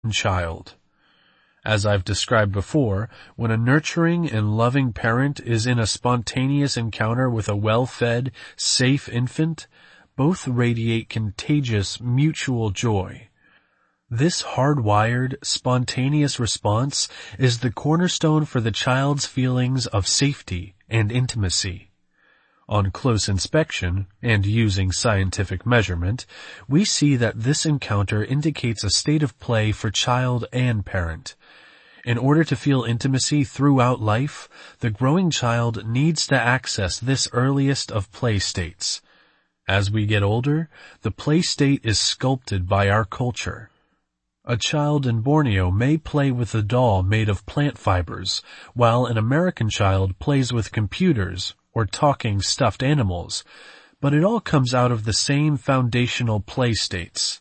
child. As I've described before, when a nurturing and loving parent is in a spontaneous encounter with a well-fed, safe infant, both radiate contagious mutual joy. This hardwired, spontaneous response is the cornerstone for the child's feelings of safety and intimacy. On close inspection, and using scientific measurement, we see that this encounter indicates a state of play for child and parent. In order to feel intimacy throughout life, the growing child needs to access this earliest of play states. As we get older, the play state is sculpted by our culture. A child in Borneo may play with a doll made of plant fibers, while an American child plays with computers or talking stuffed animals, but it all comes out of the same foundational play states.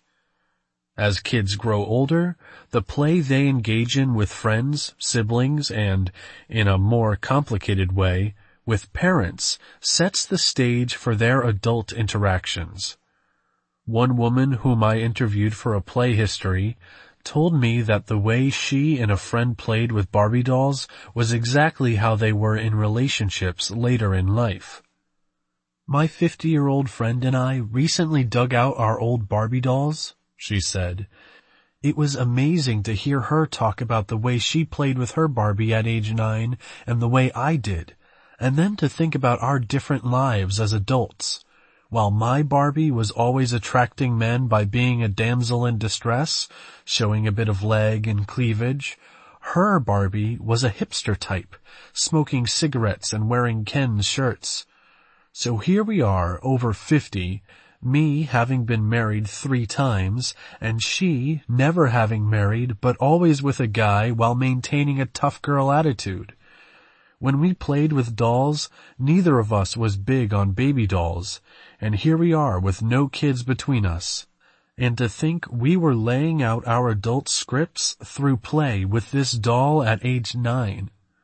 As kids grow older, the play they engage in with friends, siblings, and, in a more complicated way, with parents, sets the stage for their adult interactions. One woman whom I interviewed for a play history told me that the way she and a friend played with Barbie dolls was exactly how they were in relationships later in life. "My 50-year-old friend and I recently dug out our old Barbie dolls," she said. "It was amazing to hear her talk about the way she played with her Barbie at age 9 and the way I did, and then to think about our different lives as adults. While my Barbie was always attracting men by being a damsel in distress, showing a bit of leg and cleavage, her Barbie was a hipster type, smoking cigarettes and wearing Ken's shirts. So here we are, over 50, me having been married 3 times, and she never having married but always with a guy while maintaining a tough girl attitude. When we played with dolls, neither of us was big on baby dolls, and here we are with no kids between us. And to think we were laying out our adult scripts through play with this doll at age 9.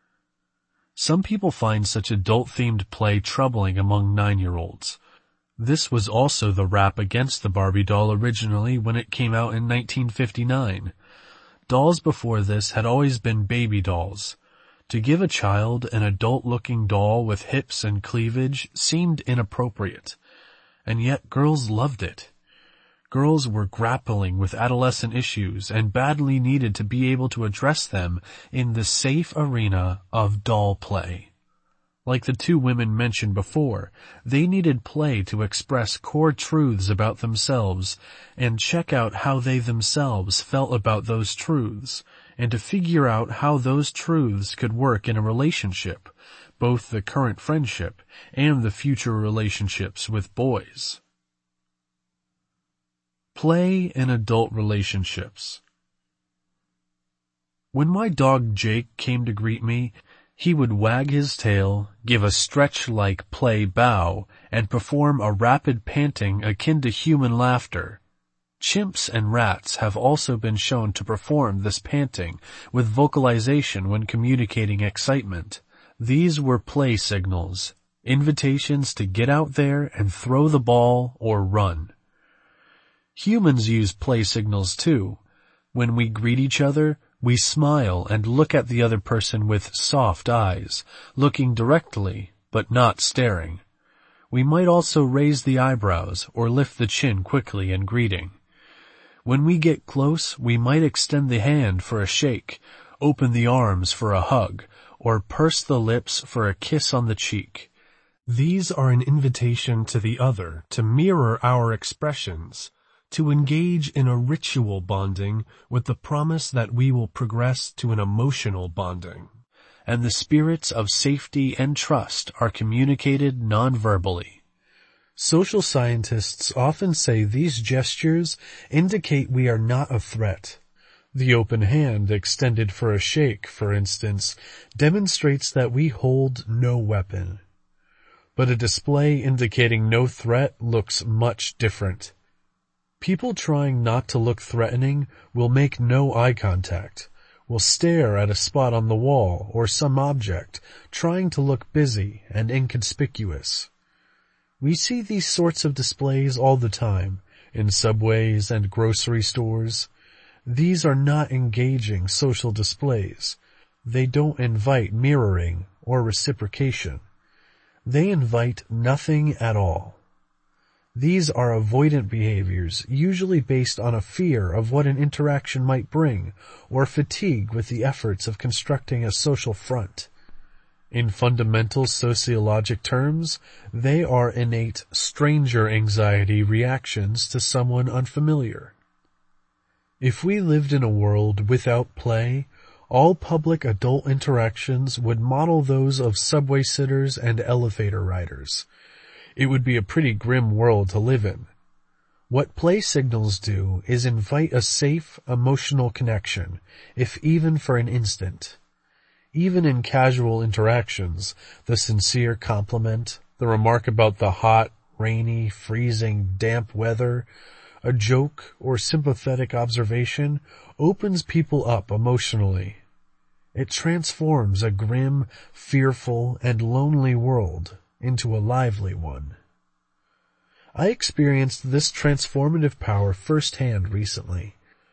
Some people find such adult-themed play troubling among 9-year-olds. This was also the rap against the Barbie doll originally when it came out in 1959. Dolls before this had always been baby dolls. To give a child an adult-looking doll with hips and cleavage seemed inappropriate, and yet girls loved it. Girls were grappling with adolescent issues and badly needed to be able to address them in the safe arena of doll play. Like the 2 women mentioned before, they needed play to express core truths about themselves and check out how they themselves felt about those truths, and to figure out how those truths could work in a relationship, both the current friendship and the future relationships with boys. Play in adult relationships. When my dog Jake came to greet me, he would wag his tail, give a stretch-like play bow, and perform a rapid panting akin to human laughter. Chimps and rats have also been shown to perform this panting with vocalization when communicating excitement. These were play signals, invitations to get out there and throw the ball or run. Humans use play signals too. When we greet each other, we smile and look at the other person with soft eyes, looking directly, but not staring. We might also raise the eyebrows or lift the chin quickly in greeting. When we get close, we might extend the hand for a shake, open the arms for a hug, or purse the lips for a kiss on the cheek. These are an invitation to the other to mirror our expressions, to engage in a ritual bonding with the promise that we will progress to an emotional bonding, and the spirits of safety and trust are communicated non-verbally. Social scientists often say these gestures indicate we are not a threat. The open hand extended for a shake, for instance, demonstrates that we hold no weapon. But a display indicating no threat looks much different. People trying not to look threatening will make no eye contact, will stare at a spot on the wall or some object, trying to look busy and inconspicuous. We see these sorts of displays all the time, in subways and grocery stores. These are not engaging social displays. They don't invite mirroring or reciprocation. They invite nothing at all. These are avoidant behaviors, usually based on a fear of what an interaction might bring, or fatigue with the efforts of constructing a social front. In fundamental sociologic terms, they are innate stranger anxiety reactions to someone unfamiliar. If we lived in a world without play, all public adult interactions would model those of subway sitters and elevator riders. It would be a pretty grim world to live in. What play signals do is invite a safe, emotional connection, if even for an instant. Even in casual interactions, the sincere compliment, the remark about the hot, rainy, freezing, damp weather, a joke or sympathetic observation opens people up emotionally. It transforms a grim, fearful, and lonely world into a lively one. I experienced this transformative power firsthand recently.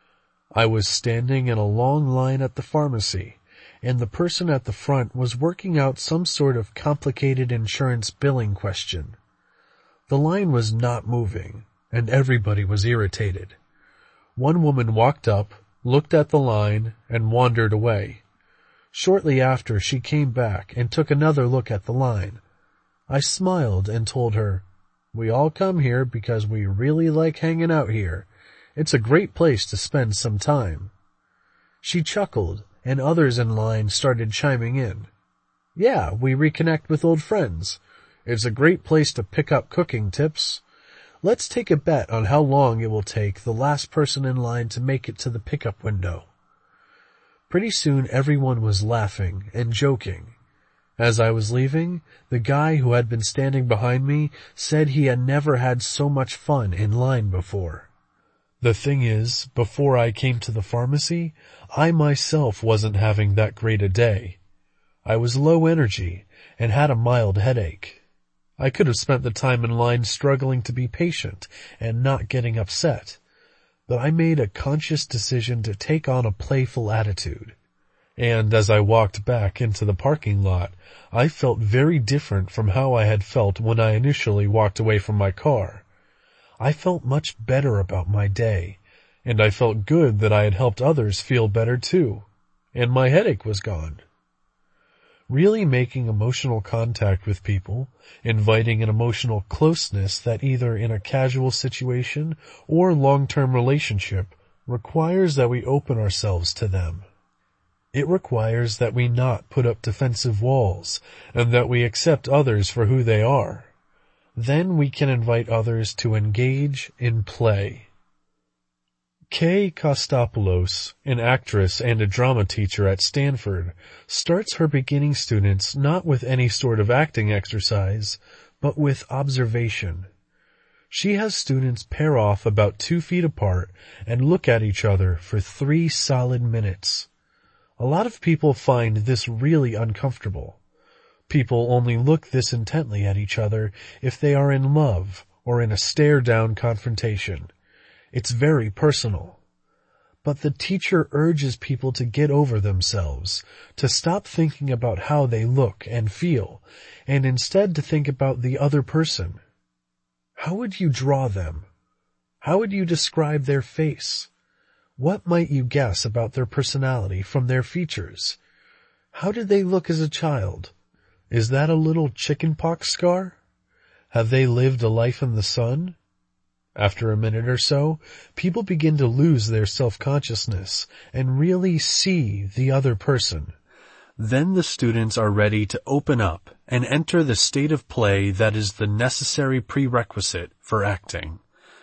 I was standing in a long line at the pharmacy, and the person at the front was working out some sort of complicated insurance billing question. The line was not moving, and everybody was irritated. One woman walked up, looked at the line, and wandered away. Shortly after, she came back and took another look at the line. I smiled and told her, "We all come here because we really like hanging out here. It's a great place to spend some time." She chuckled, and others in line started chiming in. "Yeah, we reconnect with old friends. It's a great place to pick up cooking tips. Let's take a bet on how long it will take the last person in line to make it to the pickup window." Pretty soon everyone was laughing and joking. As I was leaving, the guy who had been standing behind me said he had never had so much fun in line before. The thing is, before I came to the pharmacy, I myself wasn't having that great a day. I was low energy and had a mild headache. I could have spent the time in line struggling to be patient and not getting upset, but I made a conscious decision to take on a playful attitude. And as I walked back into the parking lot, I felt very different from how I had felt when I initially walked away from my car. I felt much better about my day, and I felt good that I had helped others feel better too, and my headache was gone. Really making emotional contact with people, inviting an emotional closeness that either in a casual situation or long-term relationship requires that we open ourselves to them. It requires that we not put up defensive walls and that we accept others for who they are. Then we can invite others to engage in play. Kay Kostopoulos, an actress and a drama teacher at Stanford, starts her beginning students not with any sort of acting exercise, but with observation. She has students pair off about 2 feet apart and look at each other for 3 solid minutes. A lot of people find this really uncomfortable. People only look this intently at each other if they are in love or in a stare-down confrontation. It's very personal. But the teacher urges people to get over themselves, to stop thinking about how they look and feel, and instead to think about the other person. How would you draw them? How would you describe their face? What might you guess about their personality from their features? How did they look as a child? Is that a little chickenpox scar? Have they lived a life in the sun? After a minute or so, people begin to lose their self-consciousness and really see the other person. Then the students are ready to open up and enter the state of play that is the necessary prerequisite for acting.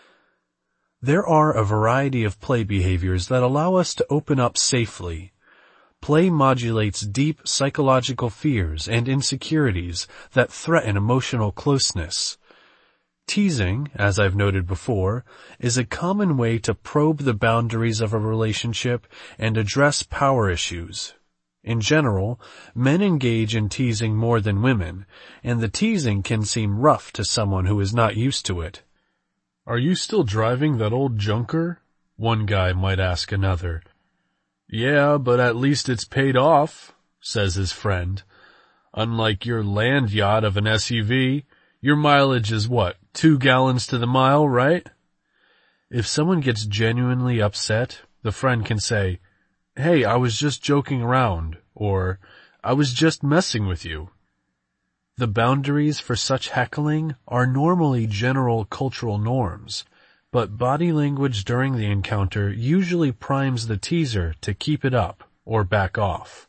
There are a variety of play behaviors that allow us to open up safely. Play modulates deep psychological fears and insecurities that threaten emotional closeness. Teasing, as I've noted before, is a common way to probe the boundaries of a relationship and address power issues. In general, men engage in teasing more than women, and the teasing can seem rough to someone who is not used to it. "Are you still driving that old junker?" One guy might ask another. Yeah, but at least it's paid off, says his friend. Unlike your land yacht of an SUV, your mileage is what, 2 gallons to the mile, right? If someone gets genuinely upset, the friend can say, hey, I was just joking around, or I was just messing with you. The boundaries for such heckling are normally general cultural norms, but body language during the encounter usually primes the teaser to keep it up or back off.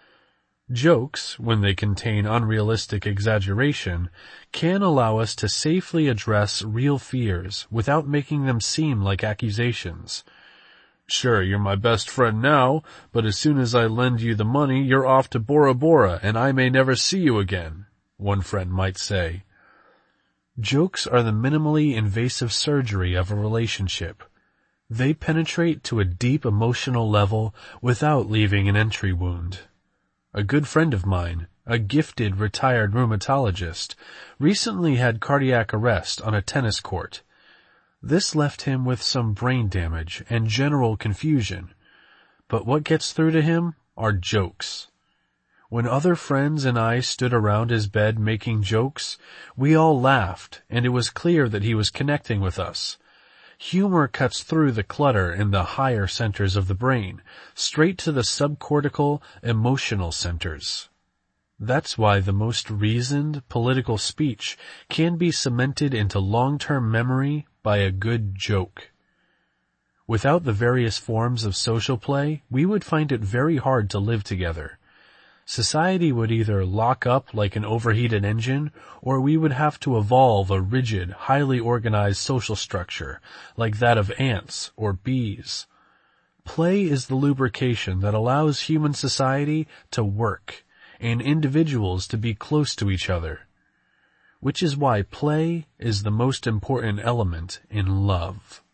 Jokes, when they contain unrealistic exaggeration, can allow us to safely address real fears without making them seem like accusations. Sure, you're my best friend now, but as soon as I lend you the money, you're off to Bora Bora, and I may never see you again, one friend might say. Jokes are the minimally invasive surgery of a relationship. They penetrate to a deep emotional level without leaving an entry wound. A good friend of mine, a gifted retired rheumatologist, recently had cardiac arrest on a tennis court. This left him with some brain damage and general confusion. But what gets through to him are jokes. When other friends and I stood around his bed making jokes, we all laughed, and it was clear that he was connecting with us. Humor cuts through the clutter in the higher centers of the brain, straight to the subcortical, emotional centers. That's why the most reasoned political speech can be cemented into long-term memory by a good joke. Without the various forms of social play, we would find it very hard to live together. Society would either lock up like an overheated engine, or we would have to evolve a rigid, highly organized social structure, like that of ants or bees. Play is the lubrication that allows human society to work, and individuals to be close to each other. Which is why play is the most important element in love.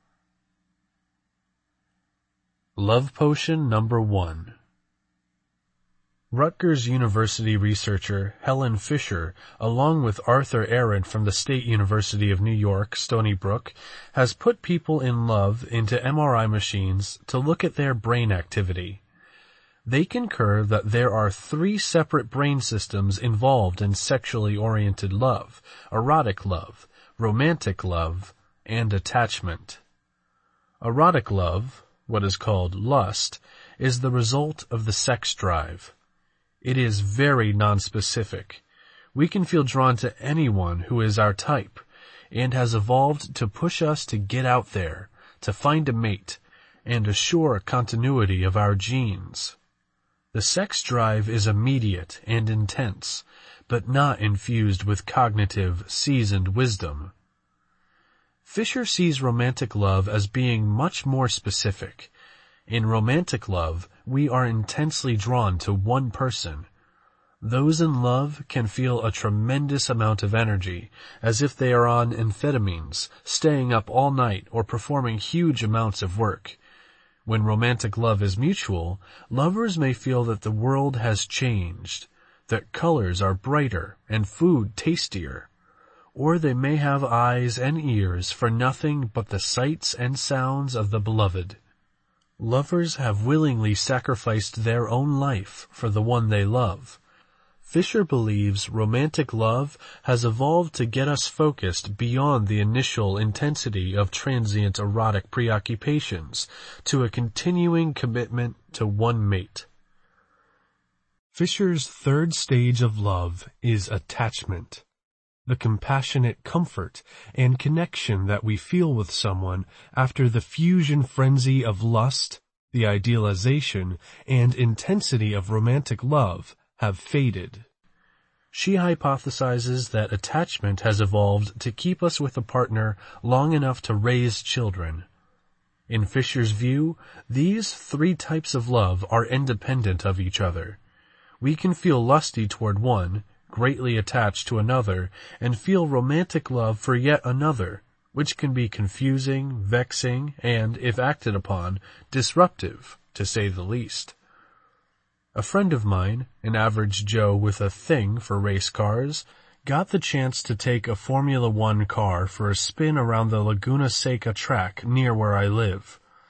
Love Potion number 1. Rutgers University researcher Helen Fisher, along with Arthur Arendt from the State University of New York, Stony Brook, has put people in love into MRI machines to look at their brain activity. They concur that there are 3 separate brain systems involved in sexually oriented love, erotic love, romantic love, and attachment. Erotic love, what is called lust, is the result of the sex drive. It is very nonspecific. We can feel drawn to anyone who is our type, and has evolved to push us to get out there, to find a mate, and assure continuity of our genes. The sex drive is immediate and intense, but not infused with cognitive, seasoned wisdom. Fisher sees romantic love as being much more specific. In romantic love, we are intensely drawn to one person. Those in love can feel a tremendous amount of energy, as if they are on amphetamines, staying up all night or performing huge amounts of work. When romantic love is mutual, lovers may feel that the world has changed, that colors are brighter and food tastier, or they may have eyes and ears for nothing but the sights and sounds of the beloved. Lovers have willingly sacrificed their own life for the one they love. Fisher believes romantic love has evolved to get us focused beyond the initial intensity of transient erotic preoccupations to a continuing commitment to one mate. Fisher's 3rd stage of love is attachment. The compassionate comfort and connection that we feel with someone after the fusion frenzy of lust, the idealization, and intensity of romantic love have faded. She hypothesizes that attachment has evolved to keep us with a partner long enough to raise children. In Fisher's view, these 3 types of love are independent of each other. We can feel lusty toward one, greatly attached to another, and feel romantic love for yet another, which can be confusing, vexing, and, if acted upon, disruptive, to say the least. A friend of mine, an average Joe with a thing for race cars, got the chance to take a Formula One car for a spin around the Laguna Seca track near where I live.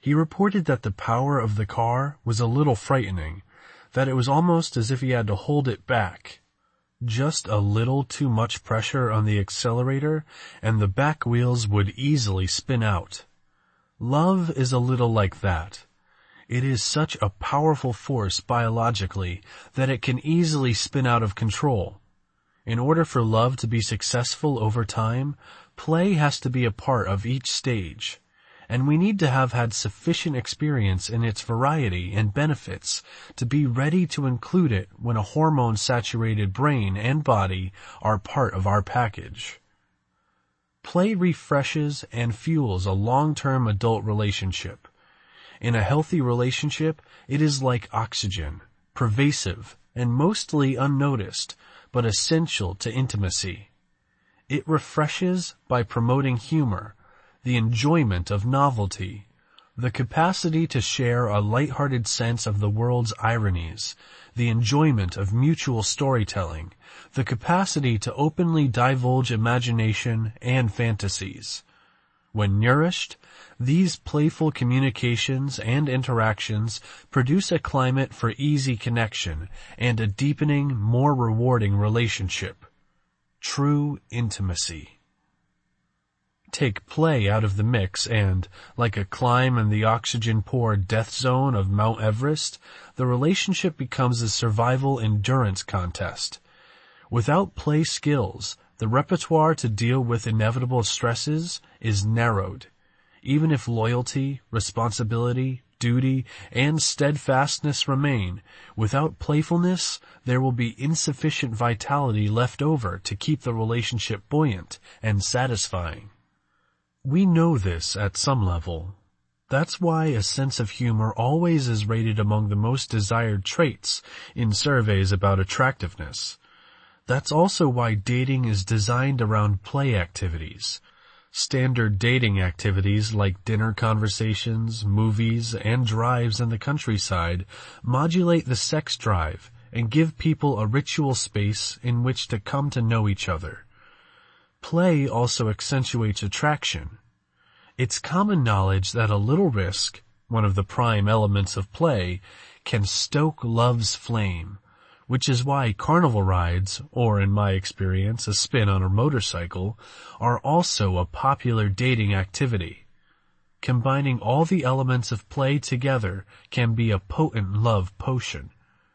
He reported that the power of the car was a little frightening, that it was almost as if he had to hold it back. Just a little too much pressure on the accelerator, and the back wheels would easily spin out. Love is a little like that. It is such a powerful force biologically that it can easily spin out of control. In order for love to be successful over time, play has to be a part of each stage, and we need to have had sufficient experience in its variety and benefits to be ready to include it when a hormone-saturated brain and body are part of our package. Play refreshes and fuels a long-term adult relationship. In a healthy relationship, it is like oxygen, pervasive and mostly unnoticed, but essential to intimacy. It refreshes by promoting humor, the enjoyment of novelty, the capacity to share a light-hearted sense of the world's ironies, the enjoyment of mutual storytelling, the capacity to openly divulge imagination and fantasies. When nourished, these playful communications and interactions produce a climate for easy connection and a deepening, more rewarding relationship. True intimacy. Take play out of the mix and, like a climb in the oxygen-poor death zone of Mount Everest, the relationship becomes a survival endurance contest. Without play skills, the repertoire to deal with inevitable stresses is narrowed. Even if loyalty, responsibility, duty, and steadfastness remain, without playfulness, there will be insufficient vitality left over to keep the relationship buoyant and satisfying. We know this at some level. That's why a sense of humor always is rated among the most desired traits in surveys about attractiveness. That's also why dating is designed around play activities. Standard dating activities like dinner conversations, movies, and drives in the countryside modulate the sex drive and give people a ritual space in which to come to know each other. Play also accentuates attraction. It's common knowledge that a little risk, one of the prime elements of play, can stoke love's flame, which is why carnival rides, or in my experience, a spin on a motorcycle, are also a popular dating activity. Combining all the elements of play together can be a potent love potion.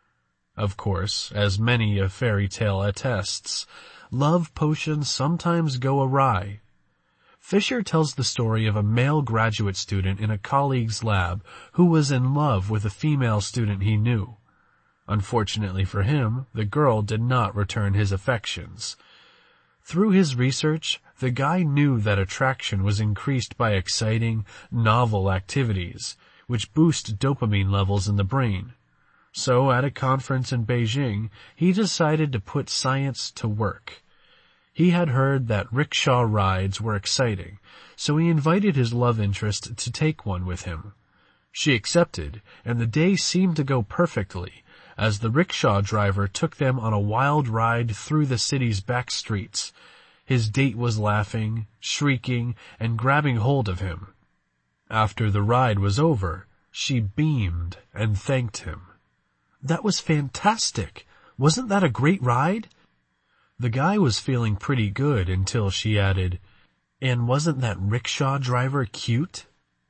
Of course, as many a fairy tale attests, love potions sometimes go awry. Fisher tells the story of a male graduate student in a colleague's lab who was in love with a female student he knew. Unfortunately for him, the girl did not return his affections. Through his research, the guy knew that attraction was increased by exciting, novel activities, which boost dopamine levels in the brain. So, at a conference in Beijing, he decided to put science to work. He had heard that rickshaw rides were exciting, so he invited his love interest to take one with him. She accepted, and the day seemed to go perfectly, as the rickshaw driver took them on a wild ride through the city's back streets. His date was laughing, shrieking, and grabbing hold of him. After the ride was over, she beamed and thanked him. "That was fantastic! Wasn't that a great ride?" The guy was feeling pretty good until she added, "And wasn't that rickshaw driver cute?"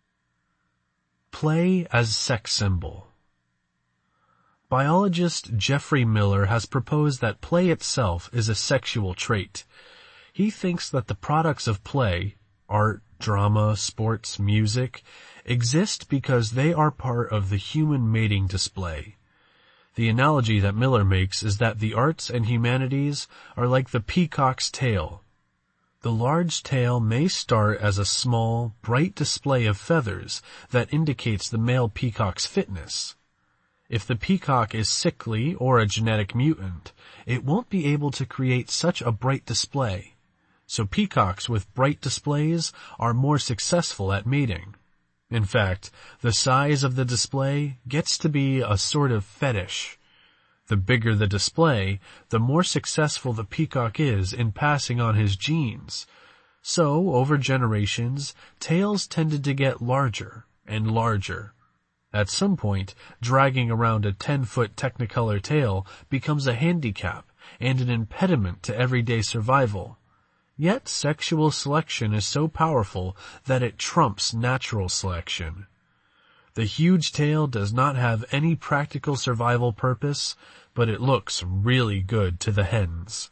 Play as sex symbol. Biologist Jeffrey Miller has proposed that play itself is a sexual trait. He thinks that the products of play, art, drama, sports, music, exist because they are part of the human mating display. The analogy that Miller makes is that the arts and humanities are like the peacock's tail. The large tail may start as a small, bright display of feathers that indicates the male peacock's fitness. If the peacock is sickly or a genetic mutant, it won't be able to create such a bright display. So peacocks with bright displays are more successful at mating. In fact, the size of the display gets to be a sort of fetish. The bigger the display, the more successful the peacock is in passing on his genes. So, over generations, tails tended to get larger, and larger. At some point, dragging around a 10-foot Technicolor tail becomes a handicap and an impediment to everyday survival. Yet sexual selection is so powerful that it trumps natural selection. The huge tail does not have any practical survival purpose, but it looks really good to the hens.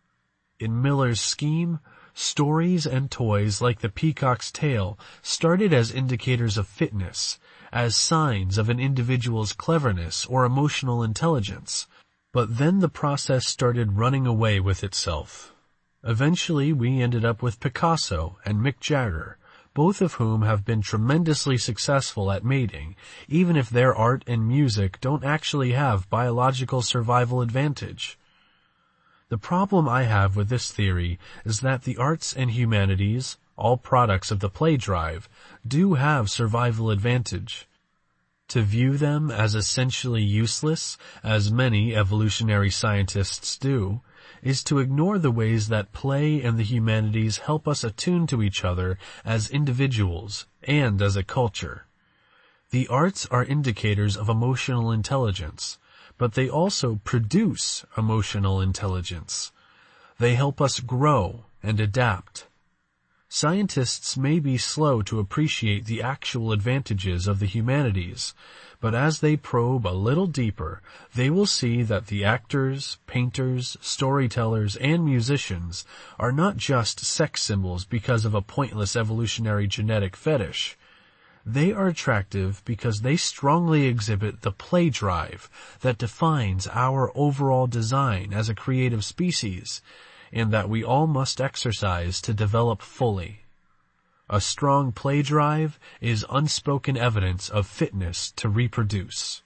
In Miller's scheme, stories and toys like the peacock's tail started as indicators of fitness, as signs of an individual's cleverness or emotional intelligence, but then the process started running away with itself. Eventually we ended up with Picasso and Mick Jagger, both of whom have been tremendously successful at mating, even if their art and music don't actually have biological survival advantage. The problem I have with this theory is that the arts and humanities, all products of the play drive, do have survival advantage. To view them as essentially useless, as many evolutionary scientists do, is to ignore the ways that play and the humanities help us attune to each other as individuals and as a culture. The arts are indicators of emotional intelligence, but they also produce emotional intelligence. They help us grow and adapt. Scientists may be slow to appreciate the actual advantages of the humanities, but as they probe a little deeper, they will see that the actors, painters, storytellers, and musicians are not just sex symbols because of a pointless evolutionary genetic fetish. They are attractive because they strongly exhibit the play drive that defines our overall design as a creative species, and that we all must exercise to develop fully. A strong play drive is unspoken evidence of fitness to reproduce.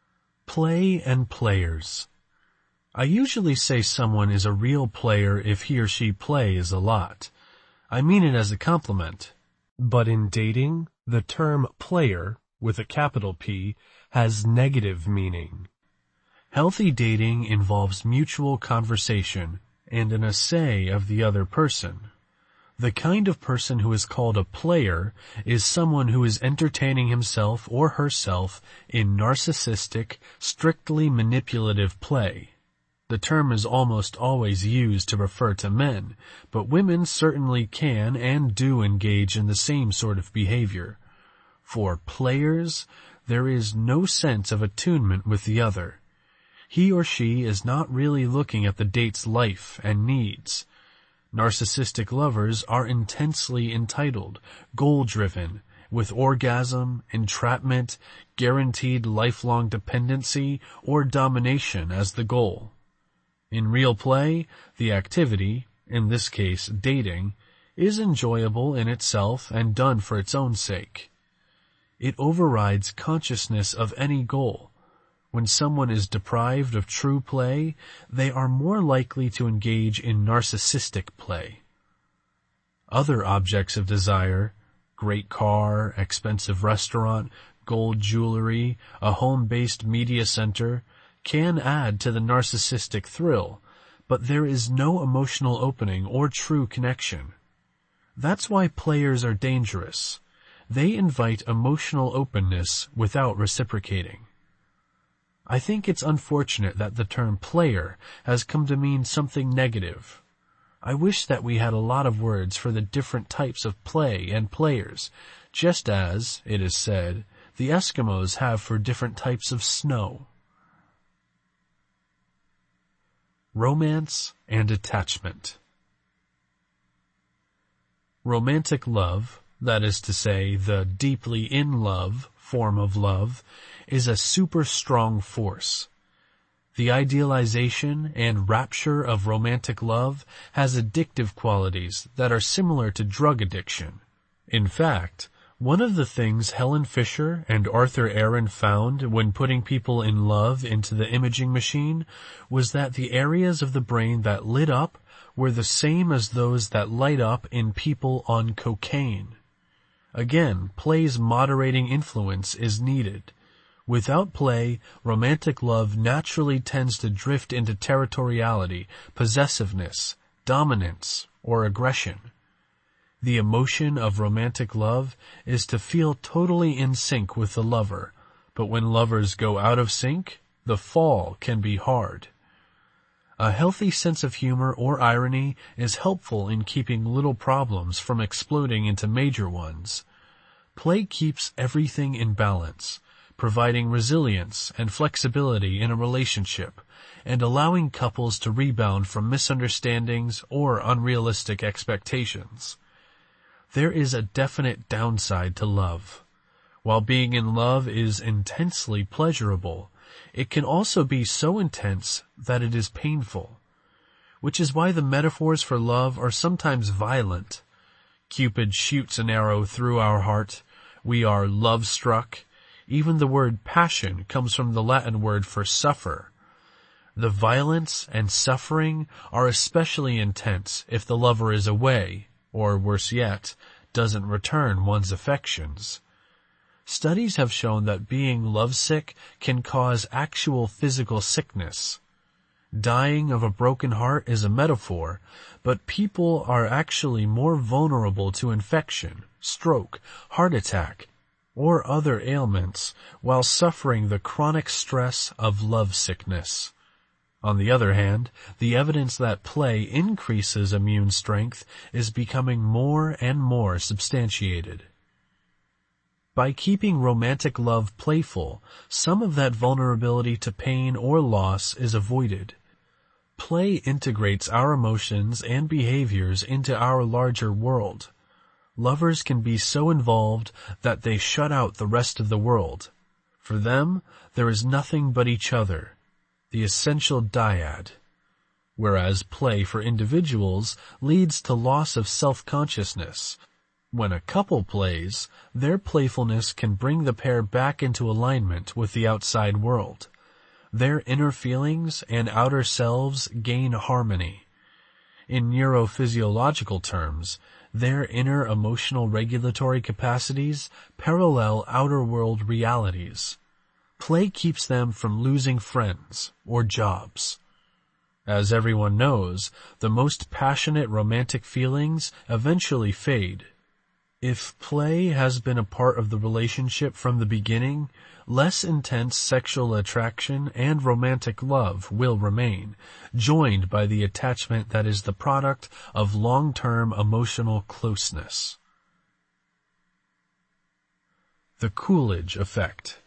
Play and players. I usually say someone is a real player if he or she plays a lot. I mean it as a compliment. But in dating, the term player, with a capital P, has negative meaning. Healthy dating involves mutual conversation and an essay of the other person. The kind of person who is called a player is someone who is entertaining himself or herself in narcissistic, strictly manipulative play. The term is almost always used to refer to men, but women certainly can and do engage in the same sort of behavior. For players, there is no sense of attunement with the other. He or she is not really looking at the date's life and needs. Narcissistic lovers are intensely entitled, goal-driven, with orgasm, entrapment, guaranteed lifelong dependency, or domination as the goal. In real play, the activity, in this case dating, is enjoyable in itself and done for its own sake. It overrides consciousness of any goal. When someone is deprived of true play, they are more likely to engage in narcissistic play. Other objects of desire, great car, expensive restaurant, gold jewelry, a home-based media center, can add to the narcissistic thrill, but there is no emotional opening or true connection. That's why players are dangerous. They invite emotional openness without reciprocating. I think it's unfortunate that the term player has come to mean something negative. I wish that we had a lot of words for the different types of play and players, just as, it is said, the Eskimos have for different types of snow. Romance and attachment. Romantic love, that is to say, the deeply in love form of love, is a super strong force. The idealization and rapture of romantic love has addictive qualities that are similar to drug addiction. In fact, one of the things Helen Fisher and Arthur Aaron found when putting people in love into the imaging machine was that the areas of the brain that lit up were the same as those that light up in people on cocaine. Again, play's moderating influence is needed. Without play, romantic love naturally tends to drift into territoriality, possessiveness, dominance, or aggression. The emotion of romantic love is to feel totally in sync with the lover, but when lovers go out of sync, the fall can be hard. A healthy sense of humor or irony is helpful in keeping little problems from exploding into major ones. Play keeps everything in balance, providing resilience and flexibility in a relationship, and allowing couples to rebound from misunderstandings or unrealistic expectations. There is a definite downside to love. While being in love is intensely pleasurable, it can also be so intense that it is painful, which is why the metaphors for love are sometimes violent. Cupid shoots an arrow through our heart. We are love-struck. Even the word passion comes from the Latin word for suffer. The violence and suffering are especially intense if the lover is away, or worse yet, doesn't return one's affections. Studies have shown that being lovesick can cause actual physical sickness. Dying of a broken heart is a metaphor, but people are actually more vulnerable to infection, stroke, heart attack, or other ailments while suffering the chronic stress of lovesickness. On the other hand, the evidence that play increases immune strength is becoming more and more substantiated. By keeping romantic love playful, some of that vulnerability to pain or loss is avoided. Play integrates our emotions and behaviors into our larger world. Lovers can be so involved that they shut out the rest of the world. For them, there is nothing but each other, the essential dyad. Whereas play for individuals leads to loss of self-consciousness. When a couple plays, their playfulness can bring the pair back into alignment with the outside world. Their inner feelings and outer selves gain harmony. In neurophysiological terms, their inner emotional regulatory capacities parallel outer world realities. Play keeps them from losing friends or jobs. As everyone knows, the most passionate romantic feelings eventually fade. If play has been a part of the relationship from the beginning, less intense sexual attraction and romantic love will remain, joined by the attachment that is the product of long-term emotional closeness. The Coolidge Effect.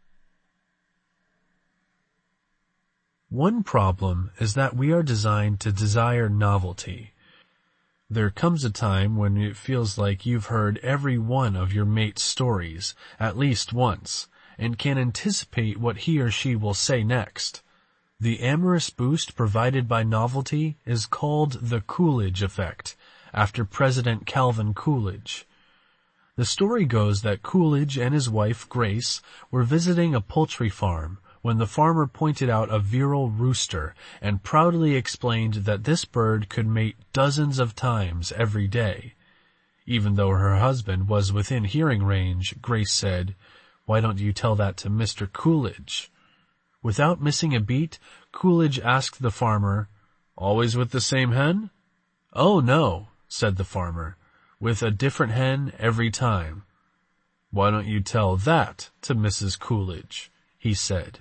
One problem is that we are designed to desire novelty. There comes a time when it feels like you've heard every one of your mate's stories at least once and can anticipate what he or she will say next. The amorous boost provided by novelty is called the Coolidge Effect, after President Calvin Coolidge. The story goes that Coolidge and his wife, Grace, were visiting a poultry farm when the farmer pointed out a virile rooster and proudly explained that this bird could mate dozens of times every day. Even though her husband was within hearing range, Grace said, "Why don't you tell that to Mr. Coolidge?" Without missing a beat, Coolidge asked the farmer, "Always with the same hen?" "Oh, no," said the farmer, "with a different hen every time." "Why don't you tell that to Mrs. Coolidge?" he said.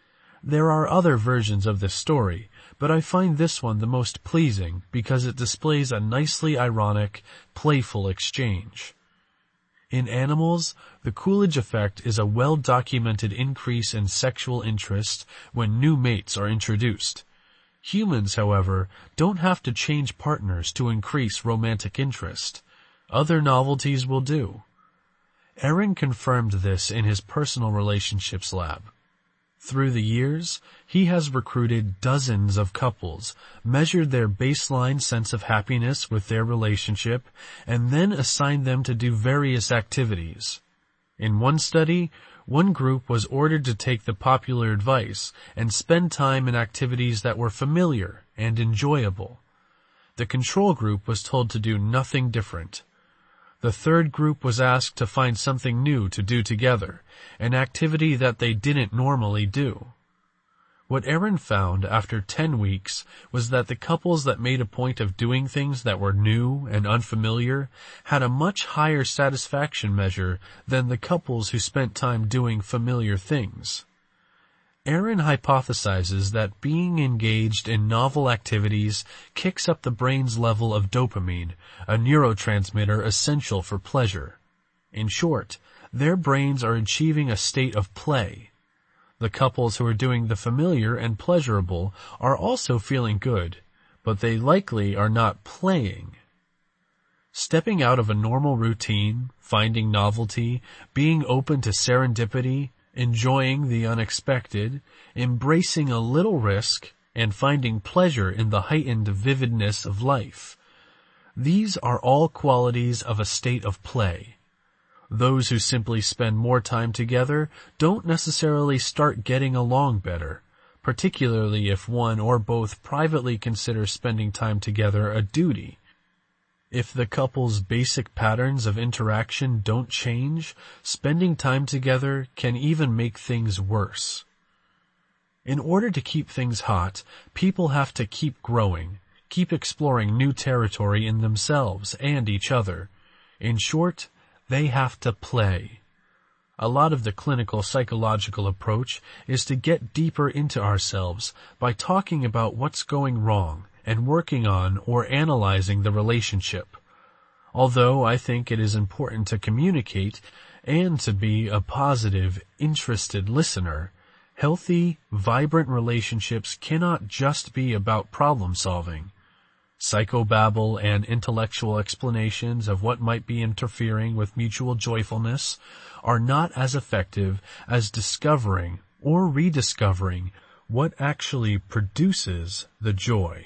There are other versions of this story, but I find this one the most pleasing because it displays a nicely ironic, playful exchange. In animals, the Coolidge effect is a well-documented increase in sexual interest when new mates are introduced. Humans, however, don't have to change partners to increase romantic interest. Other novelties will do. Aaron confirmed this in his personal relationships lab. Through the years, he has recruited dozens of couples, measured their baseline sense of happiness with their relationship, and then assigned them to do various activities. In one study, one group was ordered to take the popular advice and spend time in activities that were familiar and enjoyable. The control group was told to do nothing different. The third group was asked to find something new to do together, an activity that they didn't normally do. What Aaron found after 10 weeks was that the couples that made a point of doing things that were new and unfamiliar had a much higher satisfaction measure than the couples who spent time doing familiar things. Aaron hypothesizes that being engaged in novel activities kicks up the brain's level of dopamine, a neurotransmitter essential for pleasure. In short, their brains are achieving a state of play. The couples who are doing the familiar and pleasurable are also feeling good, but they likely are not playing. Stepping out of a normal routine, finding novelty, being open to serendipity, enjoying the unexpected, embracing a little risk, and finding pleasure in the heightened vividness of life. These are all qualities of a state of play. Those who simply spend more time together don't necessarily start getting along better, particularly if one or both privately consider spending time together a duty. If the couple's basic patterns of interaction don't change, spending time together can even make things worse. In order to keep things hot, people have to keep growing, keep exploring new territory in themselves and each other. In short, they have to play. A lot of the clinical psychological approach is to get deeper into ourselves by talking about what's going wrong and working on or analyzing the relationship. Although I think it is important to communicate and to be a positive, interested listener, healthy, vibrant relationships cannot just be about problem solving. Psychobabble and intellectual explanations of what might be interfering with mutual joyfulness are not as effective as discovering or rediscovering what actually produces the joy.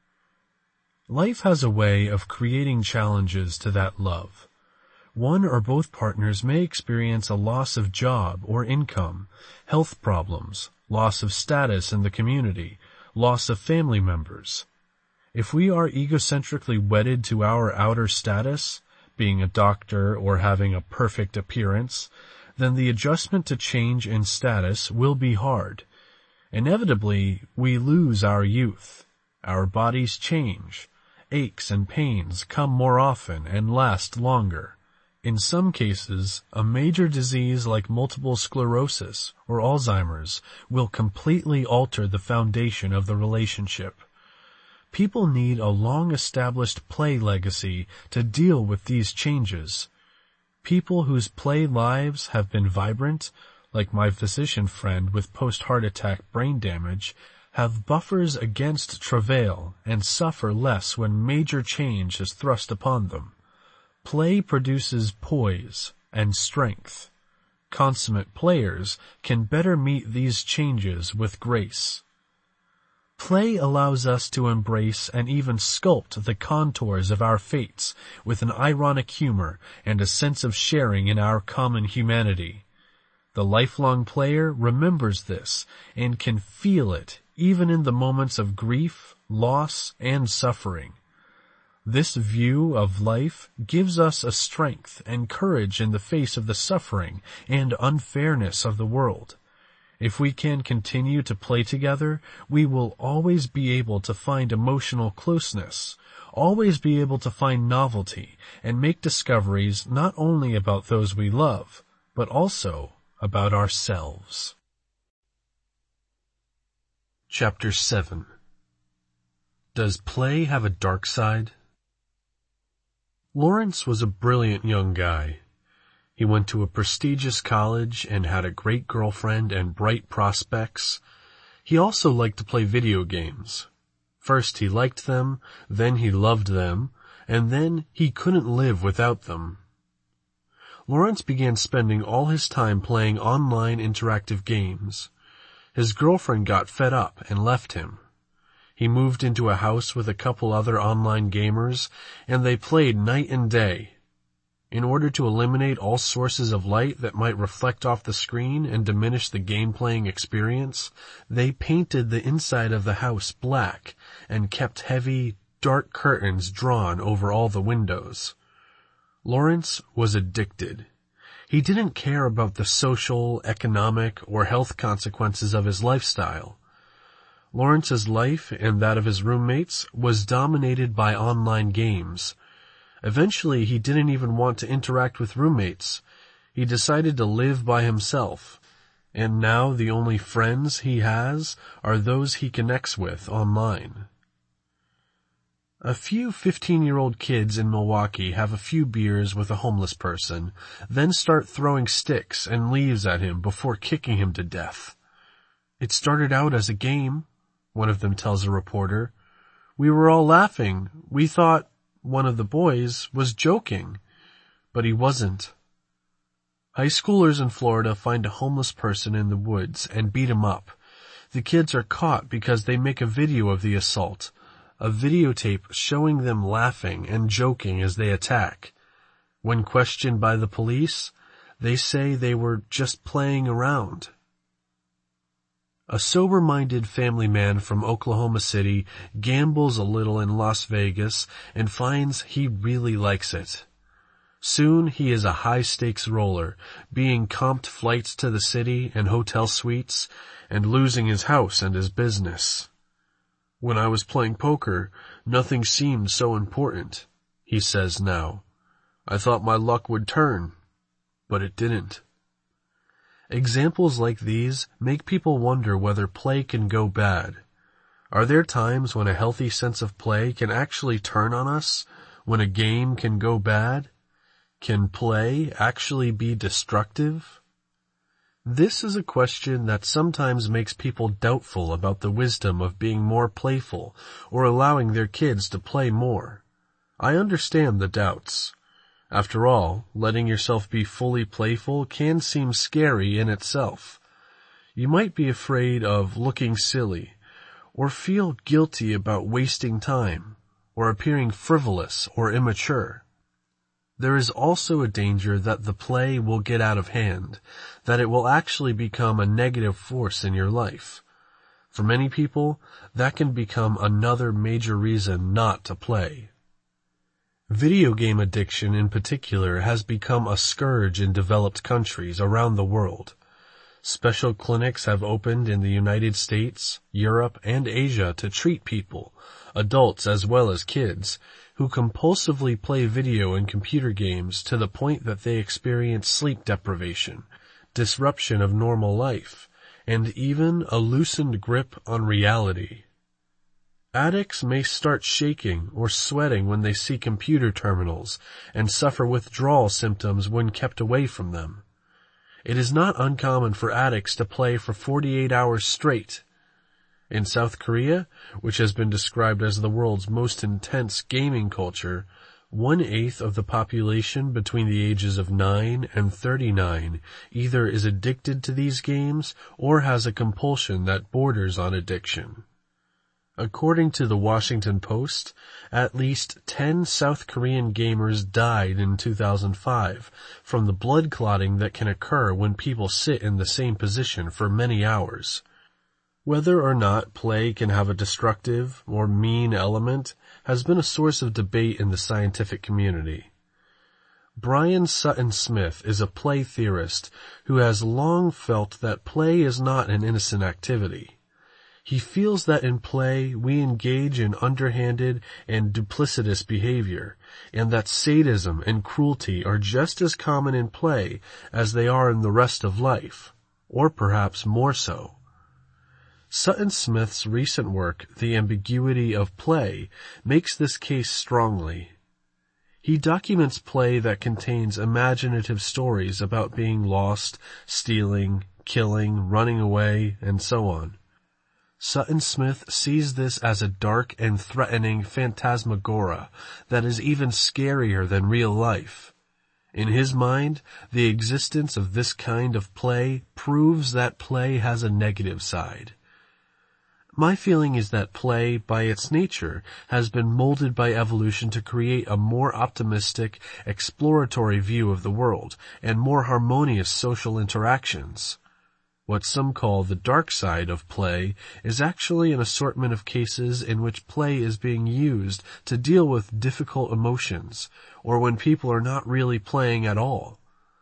Life has a way of creating challenges to that love. One or both partners may experience a loss of job or income, health problems, loss of status in the community, loss of family members. If we are egocentrically wedded to our outer status, being a doctor or having a perfect appearance, then the adjustment to change in status will be hard. Inevitably, we lose our youth. Our bodies change. Aches and pains come more often and last longer. In some cases, a major disease like multiple sclerosis or Alzheimer's will completely alter the foundation of the relationship. People need a long-established play legacy to deal with these changes. People whose play lives have been vibrant, like my physician friend with post-heart attack brain damage, have buffers against travail and suffer less when major change is thrust upon them. Play produces poise and strength. Consummate players can better meet these changes with grace. Play allows us to embrace and even sculpt the contours of our fates with an ironic humor and a sense of sharing in our common humanity. The lifelong player remembers this and can feel it even in the moments of grief, loss, and suffering. This view of life gives us a strength and courage in the face of the suffering and unfairness of the world. If we can continue to play together, we will always be able to find emotional closeness, always be able to find novelty, and make discoveries not only about those we love, but also about ourselves. Chapter 7. Does play have a dark side? Lawrence was a brilliant young guy. He went to a prestigious college and had a great girlfriend and bright prospects. He also liked to play video games. First he liked them, then he loved them, and then he couldn't live without them. Lawrence began spending all his time playing online interactive games. His girlfriend got fed up and left him. He moved into a house with a couple other online gamers, and they played night and day. In order to eliminate all sources of light that might reflect off the screen and diminish the game-playing experience, they painted the inside of the house black and kept heavy, dark curtains drawn over all the windows. Lawrence was addicted. He didn't care about the social, economic, or health consequences of his lifestyle. Lawrence's life and that of his roommates was dominated by online games. Eventually, he didn't even want to interact with roommates. He decided to live by himself. And now the only friends he has are those he connects with online. A few 15-year-old kids in Milwaukee have a few beers with a homeless person, then start throwing sticks and leaves at him before kicking him to death. "It started out as a game," one of them tells a reporter. "We were all laughing. We thought one of the boys was joking, but he wasn't." High schoolers in Florida find a homeless person in the woods and beat him up. The kids are caught because they make a video of the assault, a videotape showing them laughing and joking as they attack. When questioned by the police, they say they were just playing around. A sober-minded family man from Oklahoma City gambles a little in Las Vegas and finds he really likes it. Soon he is a high-stakes roller, being comped flights to the city and hotel suites, and losing his house and his business. "When I was playing poker, nothing seemed so important," he says now. "I thought my luck would turn, but it didn't." Examples like these make people wonder whether play can go bad. Are there times when a healthy sense of play can actually turn on us, when a game can go bad? Can play actually be destructive? This is a question that sometimes makes people doubtful about the wisdom of being more playful or allowing their kids to play more. I understand the doubts. After all, letting yourself be fully playful can seem scary in itself. You might be afraid of looking silly, or feel guilty about wasting time, or appearing frivolous or immature. There is also a danger that the play will get out of hand, that it will actually become a negative force in your life. For many people, that can become another major reason not to play. Video game addiction in particular has become a scourge in developed countries around the world. Special clinics have opened in the United States, Europe, and Asia to treat people, adults as well as kids, who compulsively play video and computer games to the point that they experience sleep deprivation, disruption of normal life, and even a loosened grip on reality. Addicts may start shaking or sweating when they see computer terminals and suffer withdrawal symptoms when kept away from them. It is not uncommon for addicts to play for 48 hours straight. In South Korea, which has been described as the world's most intense gaming culture, 1/8 of the population between the ages of 9 and 39 either is addicted to these games or has a compulsion that borders on addiction. According to the Washington Post, at least 10 South Korean gamers died in 2005 from the blood clotting that can occur when people sit in the same position for many hours. Whether or not play can have a destructive or mean element has been a source of debate in the scientific community. Brian Sutton Smith is a play theorist who has long felt that play is not an innocent activity. He feels that in play we engage in underhanded and duplicitous behavior, and that sadism and cruelty are just as common in play as they are in the rest of life, or perhaps more so. Sutton Smith's recent work, The Ambiguity of Play, makes this case strongly. He documents play that contains imaginative stories about being lost, stealing, killing, running away, and so on. Sutton Smith sees this as a dark and threatening phantasmagoria that is even scarier than real life. In his mind, the existence of this kind of play proves that play has a negative side. My feeling is that play, by its nature, has been molded by evolution to create a more optimistic, exploratory view of the world and more harmonious social interactions. What some call the dark side of play is actually an assortment of cases in which play is being used to deal with difficult emotions, or when people are not really playing at all.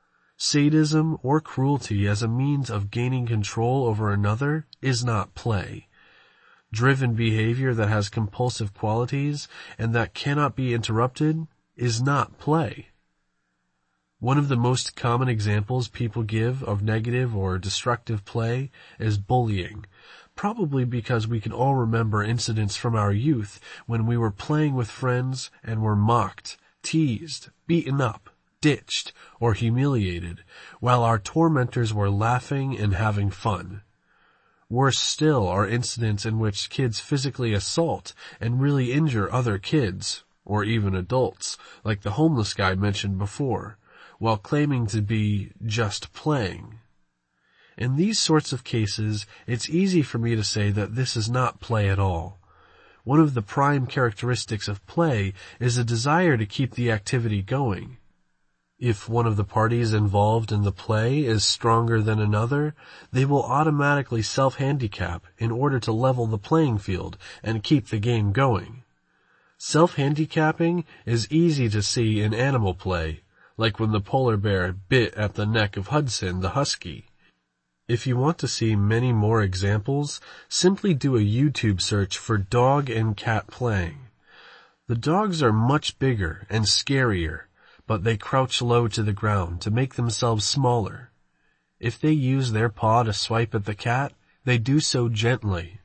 Sadism or cruelty as a means of gaining control over another is not play. Driven behavior that has compulsive qualities and that cannot be interrupted is not play. One of the most common examples people give of negative or destructive play is bullying, probably because we can all remember incidents from our youth when we were playing with friends and were mocked, teased, beaten up, ditched, or humiliated, while our tormentors were laughing and having fun. Worse still are incidents in which kids physically assault and really injure other kids, or even adults, like the homeless guy mentioned before, while claiming to be just playing. In these sorts of cases, it's easy for me to say that this is not play at all. One of the prime characteristics of play is a desire to keep the activity going. If one of the parties involved in the play is stronger than another, they will automatically self-handicap in order to level the playing field and keep the game going. Self-handicapping is easy to see in animal play, like when the polar bear bit at the neck of Hudson the husky. If you want to see many more examples, simply do a YouTube search for dog and cat playing. The dogs are much bigger and scarier, but they crouch low to the ground to make themselves smaller. If they use their paw to swipe at the cat, they do so gently.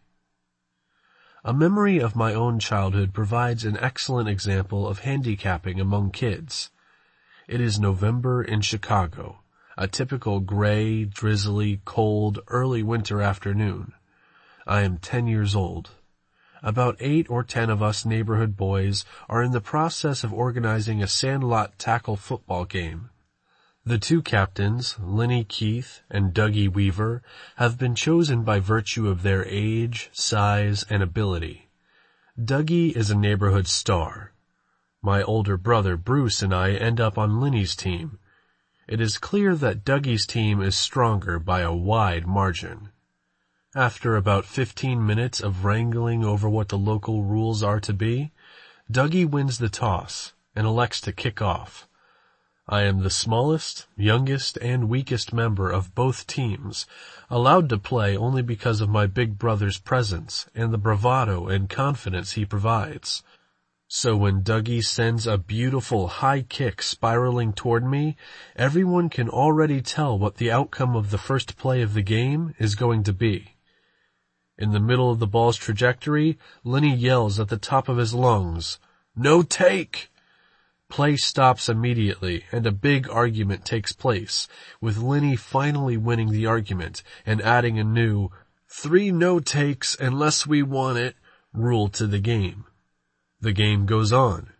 A memory of my own childhood provides an excellent example of handicapping among kids. It is November in Chicago, a typical gray, drizzly, cold, early winter afternoon. I am 10 years old. About 8 or 10 of us neighborhood boys are in the process of organizing a sandlot tackle football game. The two captains, Lenny Keith and Dougie Weaver, have been chosen by virtue of their age, size, and ability. Dougie is a neighborhood star. My older brother Bruce and I end up on Lenny's team. It is clear that Dougie's team is stronger by a wide margin. After about 15 minutes of wrangling over what the local rules are to be, Dougie wins the toss and elects to kick off. I am the smallest, youngest, and weakest member of both teams, allowed to play only because of my big brother's presence and the bravado and confidence he provides. So when Dougie sends a beautiful high kick spiraling toward me, everyone can already tell what the outcome of the first play of the game is going to be. In the middle of the ball's trajectory, Lenny yells at the top of his lungs, "No take!" Play stops immediately, and a big argument takes place, with Lenny finally winning the argument and adding a new 3 no takes unless we want it rule to the game. The game goes on.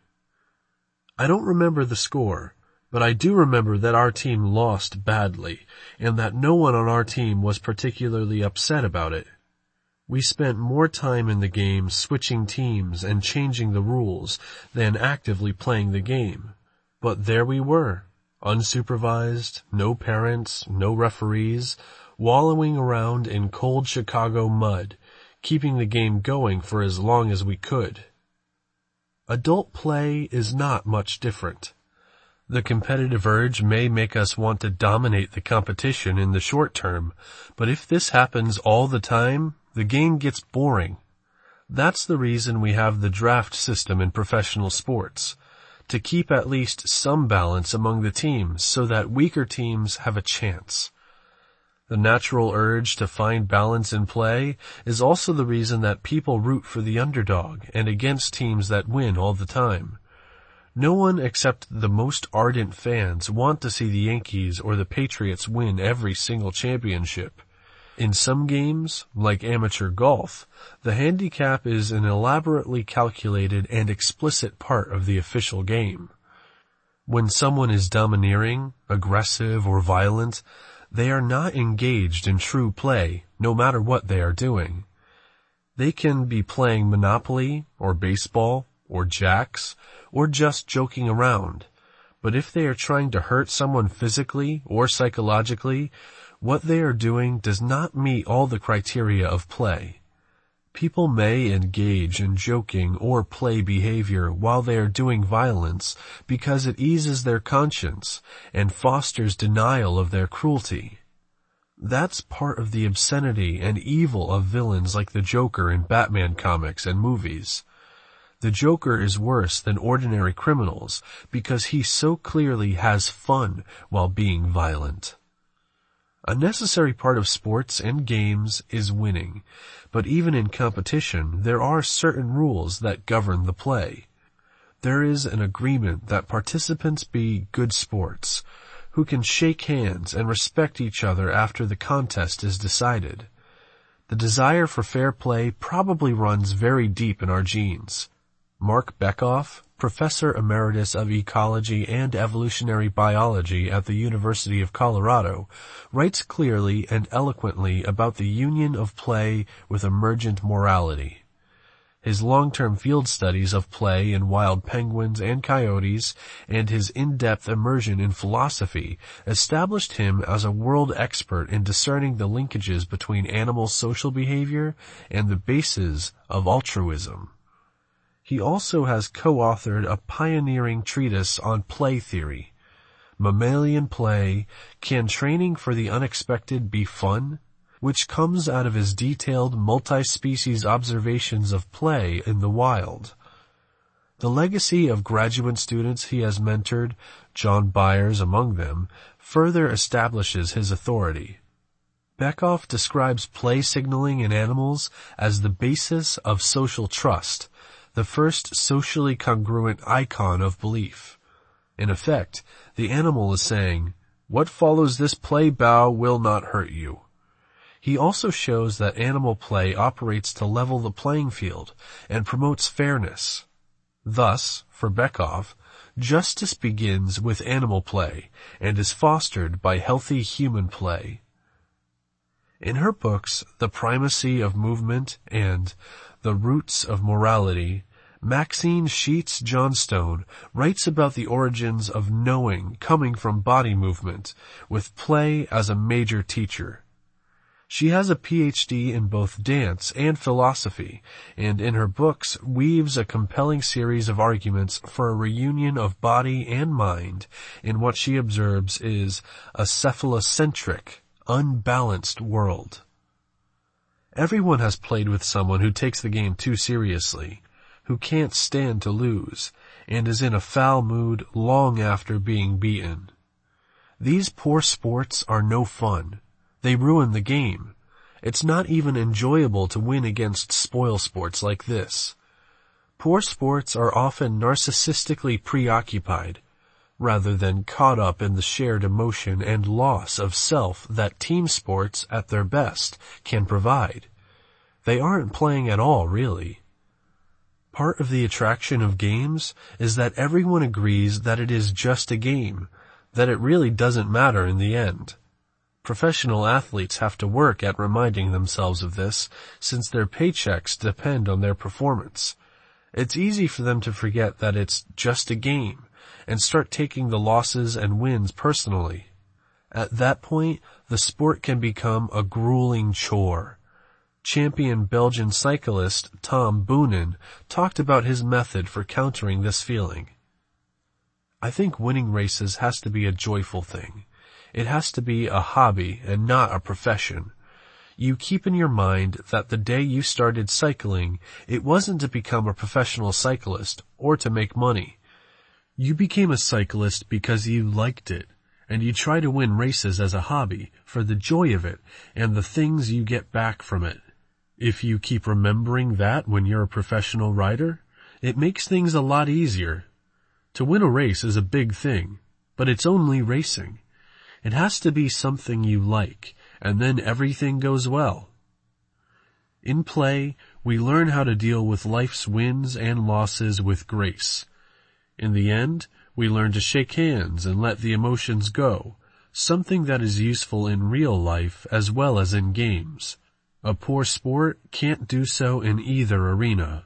I don't remember the score, but I do remember that our team lost badly, and that no one on our team was particularly upset about it. We spent more time in the game switching teams and changing the rules than actively playing the game. But there we were, unsupervised, no parents, no referees, wallowing around in cold Chicago mud, keeping the game going for as long as we could. Adult play is not much different. The competitive urge may make us want to dominate the competition in the short term, but if this happens all the time, the game gets boring. That's the reason we have the draft system in professional sports, to keep at least some balance among the teams so that weaker teams have a chance. The natural urge to find balance in play is also the reason that people root for the underdog and against teams that win all the time. No one except the most ardent fans want to see the Yankees or the Patriots win every single championship. In some games, like amateur golf, the handicap is an elaborately calculated and explicit part of the official game. When someone is domineering, aggressive, or violent, they are not engaged in true play, no matter what they are doing. They can be playing Monopoly, or baseball, or jacks, or just joking around. But if they are trying to hurt someone physically or psychologically, what they are doing does not meet all the criteria of play. People may engage in joking or play behavior while they are doing violence because it eases their conscience and fosters denial of their cruelty. That's part of the obscenity and evil of villains like the Joker in Batman comics and movies. The Joker is worse than ordinary criminals because he so clearly has fun while being violent. A necessary part of sports and games is winning, but even in competition, there are certain rules that govern the play. There is an agreement that participants be good sports, who can shake hands and respect each other after the contest is decided. The desire for fair play probably runs very deep in our genes. Mark Bekoff, Professor Emeritus of Ecology and Evolutionary Biology at the University of Colorado, writes clearly and eloquently about the union of play with emergent morality. His long-term field studies of play in wild penguins and coyotes and his in-depth immersion in philosophy established him as a world expert in discerning the linkages between animal social behavior and the bases of altruism. He also has co-authored a pioneering treatise on play theory. Mammalian Play, Can Training for the Unexpected Be Fun?, which comes out of his detailed multi-species observations of play in the wild. The legacy of graduate students he has mentored, John Byers among them, further establishes his authority. Bekoff describes play signaling in animals as the basis of social trust, the first socially congruent icon of belief. In effect, the animal is saying, "What follows this play bow will not hurt you." He also shows that animal play operates to level the playing field and promotes fairness. Thus, for Bekoff, justice begins with animal play and is fostered by healthy human play. In her books, The Primacy of Movement and The Roots of Morality, Maxine Sheets Johnstone writes about the origins of knowing coming from body movement, with play as a major teacher. She has a PhD in both dance and philosophy, and in her books weaves a compelling series of arguments for a reunion of body and mind in what she observes is a cephalocentric, unbalanced world. Everyone has played with someone who takes the game too seriously, who can't stand to lose, and is in a foul mood long after being beaten. These poor sports are no fun. They ruin the game. It's not even enjoyable to win against spoil sports like this. Poor sports are often narcissistically preoccupied, rather than caught up in the shared emotion and loss of self that team sports at their best can provide. They aren't playing at all, really. Part of the attraction of games is that everyone agrees that it is just a game, that it really doesn't matter in the end. Professional athletes have to work at reminding themselves of this, since their paychecks depend on their performance. It's easy for them to forget that it's just a game, and start taking the losses and wins personally. At that point, the sport can become a grueling chore. Champion Belgian cyclist Tom Boonen talked about his method for countering this feeling. "I think winning races has to be a joyful thing. It has to be a hobby and not a profession. You keep in your mind that the day you started cycling, it wasn't to become a professional cyclist or to make money. You became a cyclist because you liked it, and you try to win races as a hobby for the joy of it and the things you get back from it. If you keep remembering that when you're a professional rider, it makes things a lot easier. To win a race is a big thing, but it's only racing. It has to be something you like, and then everything goes well." In play, we learn how to deal with life's wins and losses with grace. In the end, we learn to shake hands and let the emotions go, something that is useful in real life as well as in games. A poor sport can't do so in either arena.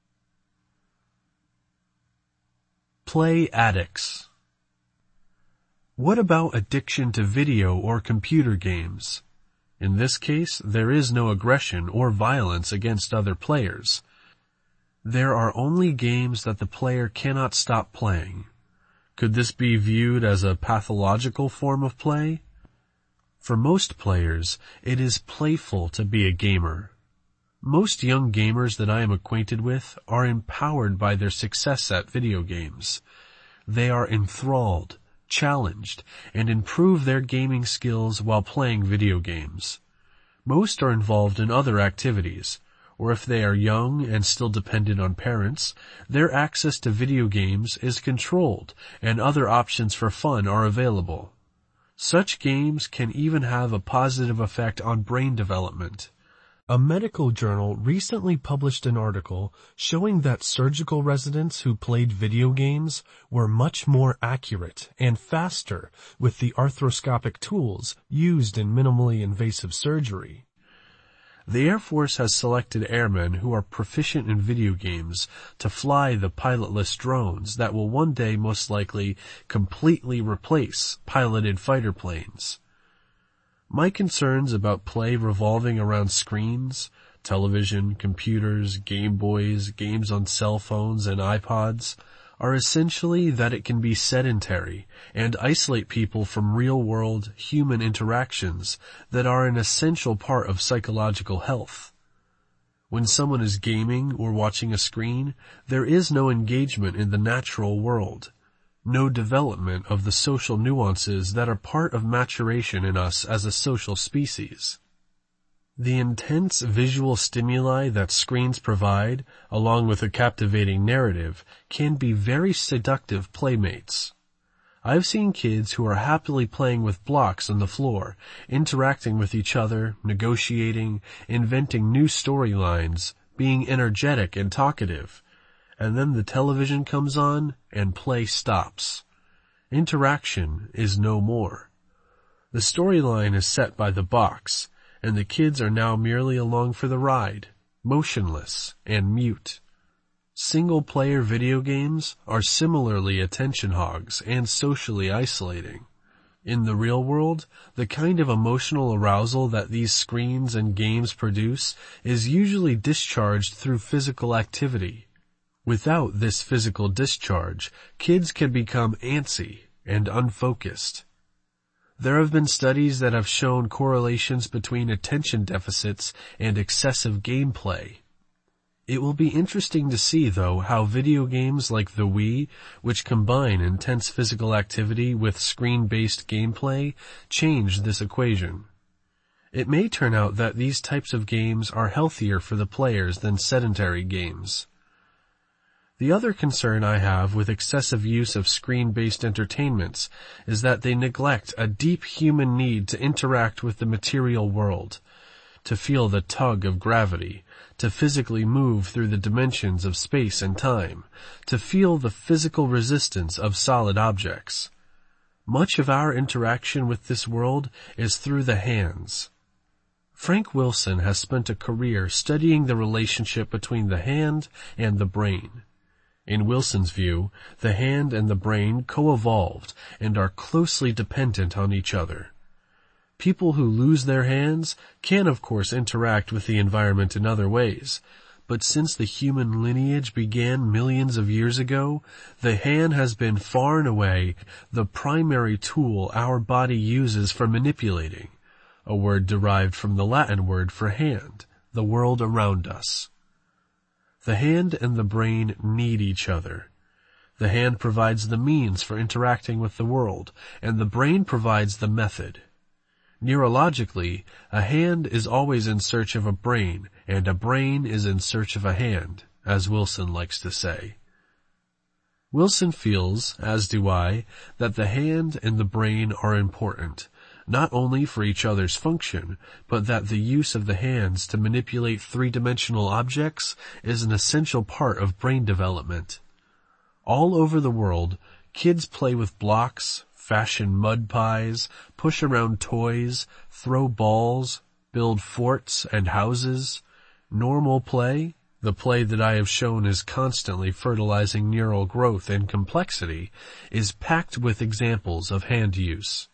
Play addicts. What about addiction to video or computer games? In this case, there is no aggression or violence against other players. There are only games that the player cannot stop playing. Could this be viewed as a pathological form of play? For most players, it is playful to be a gamer. Most young gamers that I am acquainted with are empowered by their success at video games. They are enthralled, challenged, and improve their gaming skills while playing video games. Most are involved in other activities, or if they are young and still dependent on parents, their access to video games is controlled and other options for fun are available. Such games can even have a positive effect on brain development. A medical journal recently published an article showing that surgical residents who played video games were much more accurate and faster with the arthroscopic tools used in minimally invasive surgery. The Air Force has selected airmen who are proficient in video games to fly the pilotless drones that will one day most likely completely replace piloted fighter planes. My concerns about play revolving around screens, television, computers, Game Boys, games on cell phones, and iPods are essentially that it can be sedentary and isolate people from real-world human interactions that are an essential part of psychological health. When someone is gaming or watching a screen, there is no engagement in the natural world. No development of the social nuances that are part of maturation in us as a social species. The intense visual stimuli that screens provide, along with a captivating narrative, can be very seductive playmates. I've seen kids who are happily playing with blocks on the floor, interacting with each other, negotiating, inventing new storylines, being energetic and talkative. And then the television comes on and play stops. Interaction is no more. The storyline is set by the box, and the kids are now merely along for the ride, motionless and mute. Single-player video games are similarly attention hogs and socially isolating. In the real world, the kind of emotional arousal that these screens and games produce is usually discharged through physical activity. Without this physical discharge, kids can become antsy and unfocused. There have been studies that have shown correlations between attention deficits and excessive gameplay. It will be interesting to see, though, how video games like the Wii, which combine intense physical activity with screen-based gameplay, change this equation. It may turn out that these types of games are healthier for the players than sedentary games. The other concern I have with excessive use of screen-based entertainments is that they neglect a deep human need to interact with the material world, to feel the tug of gravity, to physically move through the dimensions of space and time, to feel the physical resistance of solid objects. Much of our interaction with this world is through the hands. Frank Wilson has spent a career studying the relationship between the hand and the brain. In Wilson's view, the hand and the brain co-evolved and are closely dependent on each other. People who lose their hands can, of course, interact with the environment in other ways, but since the human lineage began millions of years ago, the hand has been far and away the primary tool our body uses for manipulating, a word derived from the Latin word for hand, the world around us. The hand and the brain need each other. The hand provides the means for interacting with the world, and the brain provides the method. Neurologically, a hand is always in search of a brain, and a brain is in search of a hand, as Wilson likes to say. Wilson feels, as do I, that the hand and the brain are important, not only for each other's function, but that the use of the hands to manipulate three-dimensional objects is an essential part of brain development. All over the world, kids play with blocks, fashion mud pies, push around toys, throw balls, build forts and houses. Normal play, the play that I have shown is constantly fertilizing neural growth and complexity, is packed with examples of hand use.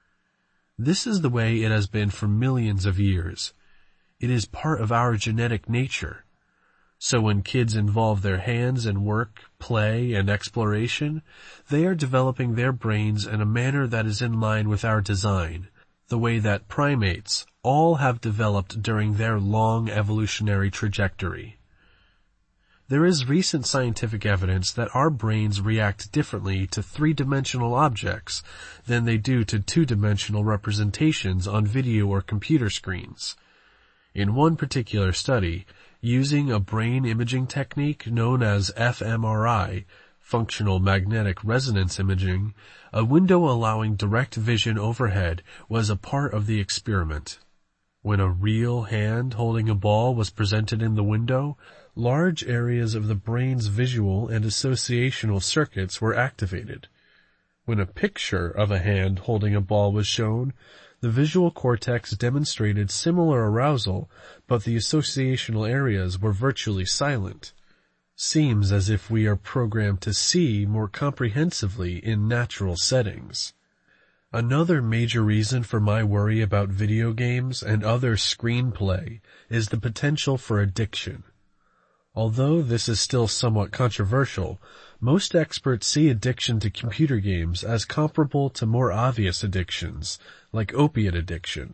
This is the way it has been for millions of years. It is part of our genetic nature. So when kids involve their hands in work, play, and exploration, they are developing their brains in a manner that is in line with our design, the way that primates all have developed during their long evolutionary trajectory. There is recent scientific evidence that our brains react differently to three-dimensional objects than they do to two-dimensional representations on video or computer screens. In one particular study, using a brain imaging technique known as fMRI, functional magnetic resonance imaging, a window allowing direct vision overhead was a part of the experiment. When a real hand holding a ball was presented in the window, large areas of the brain's visual and associational circuits were activated. When a picture of a hand holding a ball was shown, the visual cortex demonstrated similar arousal, but the associational areas were virtually silent. Seems as if we are programmed to see more comprehensively in natural settings. Another major reason for my worry about video games and other screenplay is the potential for addiction. Although this is still somewhat controversial, most experts see addiction to computer games as comparable to more obvious addictions, like opiate addiction.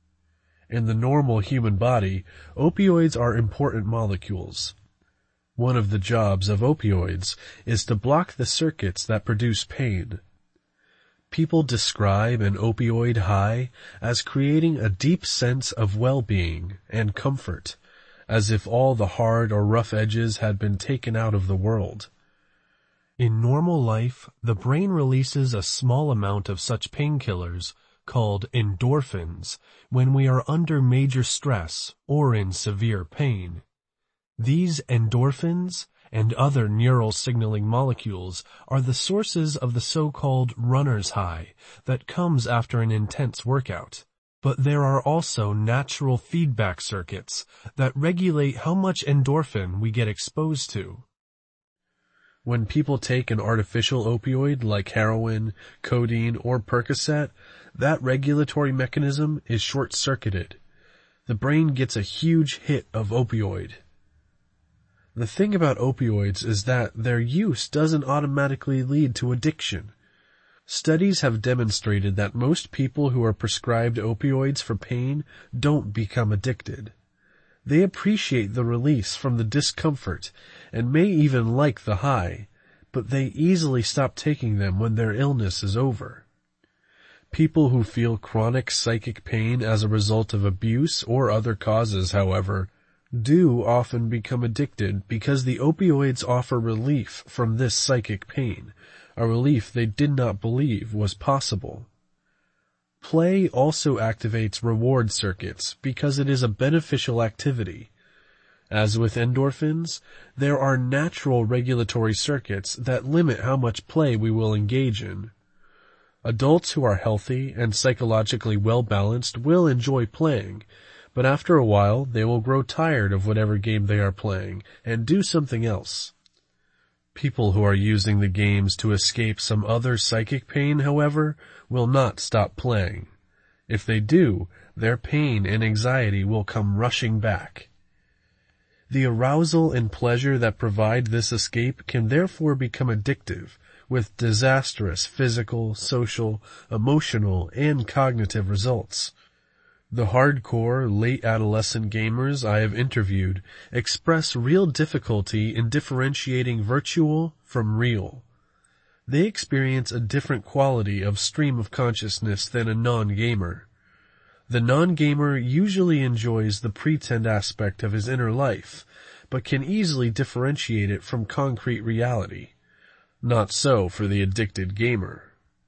In the normal human body, opioids are important molecules. One of the jobs of opioids is to block the circuits that produce pain. People describe an opioid high as creating a deep sense of well-being and comfort, as if all the hard or rough edges had been taken out of the world. In normal life, the brain releases a small amount of such painkillers, called endorphins, when we are under major stress or in severe pain. These endorphins and other neural signaling molecules are the sources of the so-called runner's high that comes after an intense workout. But there are also natural feedback circuits that regulate how much endorphin we get exposed to. When people take an artificial opioid like heroin, codeine, or Percocet, that regulatory mechanism is short-circuited. The brain gets a huge hit of opioid. The thing about opioids is that their use doesn't automatically lead to addiction. Studies have demonstrated that most people who are prescribed opioids for pain don't become addicted. They appreciate the release from the discomfort and may even like the high, but they easily stop taking them when their illness is over. People who feel chronic psychic pain as a result of abuse or other causes, however, do often become addicted because the opioids offer relief from this psychic pain, a relief they did not believe was possible. Play also activates reward circuits because it is a beneficial activity. As with endorphins, there are natural regulatory circuits that limit how much play we will engage in. Adults who are healthy and psychologically well-balanced will enjoy playing, but after a while they will grow tired of whatever game they are playing and do something else. People who are using the games to escape some other psychic pain, however, will not stop playing. If they do, their pain and anxiety will come rushing back. The arousal and pleasure that provide this escape can therefore become addictive, with disastrous physical, social, emotional, and cognitive results. The hardcore, late adolescent gamers I have interviewed express real difficulty in differentiating virtual from real. They experience a different quality of stream of consciousness than a non-gamer. The non-gamer usually enjoys the pretend aspect of his inner life, but can easily differentiate it from concrete reality. Not so for the addicted gamer.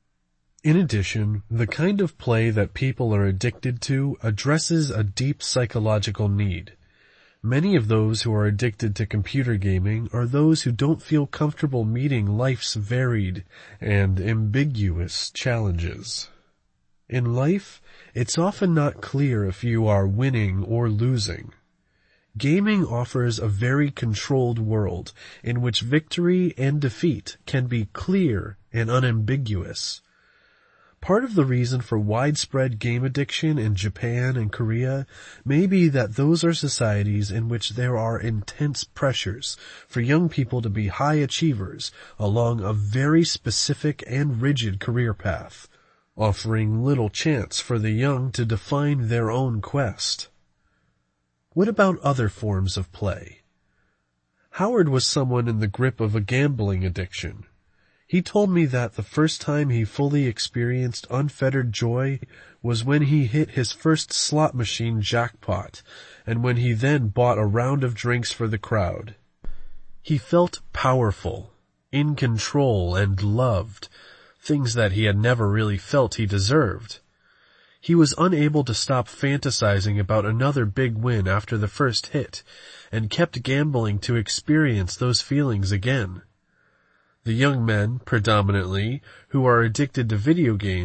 In addition, the kind of play that people are addicted to addresses a deep psychological need. Many of those who are addicted to computer gaming are those who don't feel comfortable meeting life's varied and ambiguous challenges. In life, it's often not clear if you are winning or losing. Gaming offers a very controlled world in which victory and defeat can be clear and unambiguous. Part of the reason for widespread game addiction in Japan and Korea may be that those are societies in which there are intense pressures for young people to be high achievers along a very specific and rigid career path. offering little chance for the young to define their own quest. What about other forms of play? Howard was someone in the grip of a gambling addiction. He told me that the first time he fully experienced unfettered joy was when he hit his first slot machine jackpot, and when he then bought a round of drinks for the crowd. He felt powerful, in control, and loved, things that he had never really felt he deserved. He was unable to stop fantasizing about another big win after the first hit, and kept gambling to experience those feelings again. The young men, predominantly, who are addicted to video games